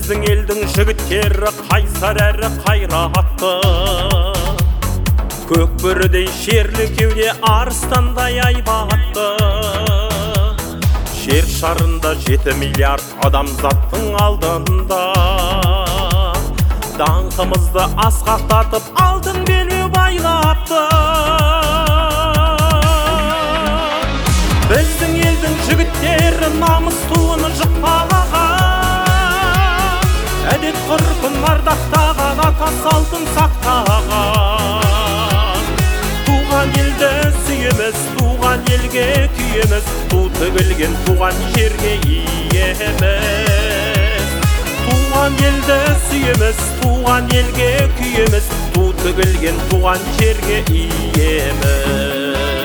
Біздің елдің жігіттері қайсар әрі қайратты, көкбөрідей шерлі кеуде арыстандай айбатты. Жер шарында 7 миллиард адамзаттың алдында, даңқымызды асқақтатып алтын белбеу байлапты. Біздің елдің жігіттері намыс туын жықпалаған, әдет ғұрпын ардақтаған, ата салтын сақтаған. Туған елді сүйеміз, туған елге күйеміз, ту тігілген туған жерге иеміз. Туған елді сүйеміз, туған елге күйеміз, ту тігілген туған жерге иеміз.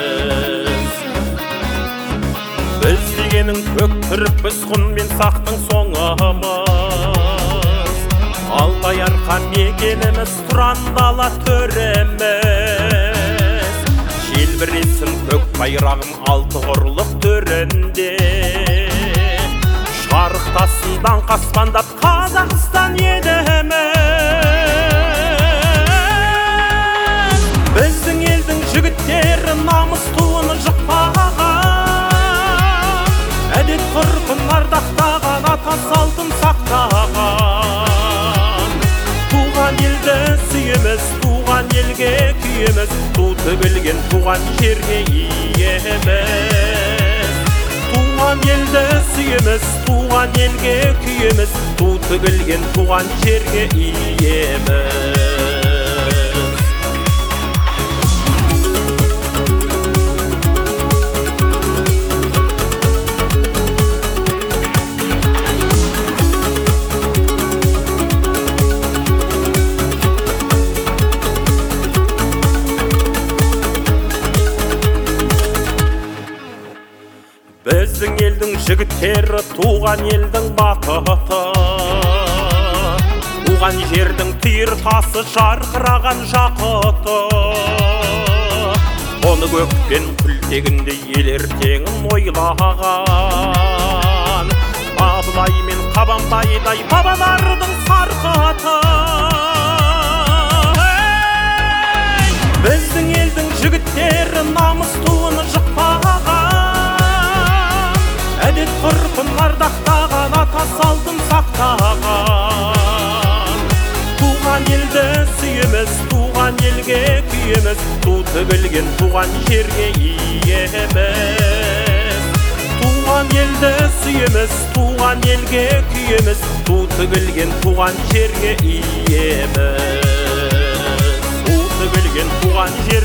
Біз дегенің көк түрікпіз, құн мен сақтың соңымыз, алтай арқа мекеніміз, тұран дала төреміз. Желбіресін көк байрағым алты құрлық төрінде, шарықтасын даңқ аспандап Қазақстан едіміз. Біздің елдің жігіттері намыс туын жықпаған, әдет ғұрпын ардақтаған, ата салтын сақтаған. Туған елді сүйеміз, туған елге күйеміз, ту тігілген туған жерге иеміз. Туған елді сүйеміз, туған елге күйеміз, ту тігілген туған жерге иеміз. Біздің елдің жігіттері туған елдің бақыты, туған жердің түйір тасы жарқыраған жақыты. Оны көкпен күлтегінде ел ертеңін ойлаған, Абылай мен Қабанбайдай бабалардың сарқыты. Біздің елдің жігіттері намыс туын жықпаған, әдет ғұрпын ардақтаған, ата салтын сақтаған. Туған елді сүйеміз, туған елге күйеміз, ту тігілген туған жерге иеміз. Туған елді сүйеміз, туған елге күйеміз, ту тігілген туған жерге иеміз. Ту тігілген туған жерге